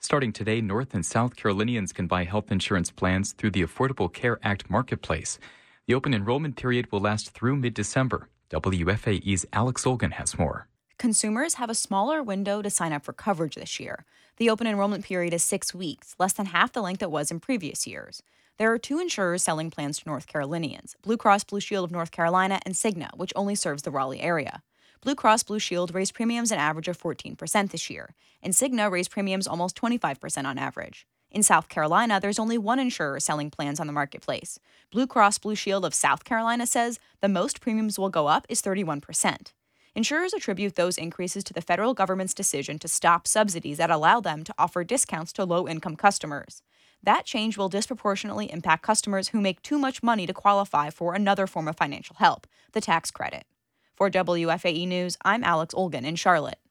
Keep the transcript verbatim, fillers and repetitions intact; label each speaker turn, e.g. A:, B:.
A: Starting today, North and South Carolinians can buy health insurance plans through the Affordable Care Act marketplace. The open enrollment period will last through mid-December. W F A E's Alex Olgan has more.
B: Consumers have a smaller window to sign up for coverage this year. The open enrollment period is six weeks, less than half the length it was in previous years. There are two insurers selling plans to North Carolinians, Blue Cross Blue Shield of North Carolina and Cigna, which only serves the Raleigh area. Blue Cross Blue Shield raised premiums an average of fourteen percent this year, and Cigna raised premiums almost twenty-five percent on average. In South Carolina, there's only one insurer selling plans on the marketplace. Blue Cross Blue Shield of South Carolina says the most premiums will go up is thirty-one percent. Insurers attribute those increases to the federal government's decision to stop subsidies that allow them to offer discounts to low-income customers. That change will disproportionately impact customers who make too much money to qualify for another form of financial help, the tax credit. For W F A E News, I'm Alex Olgan in Charlotte.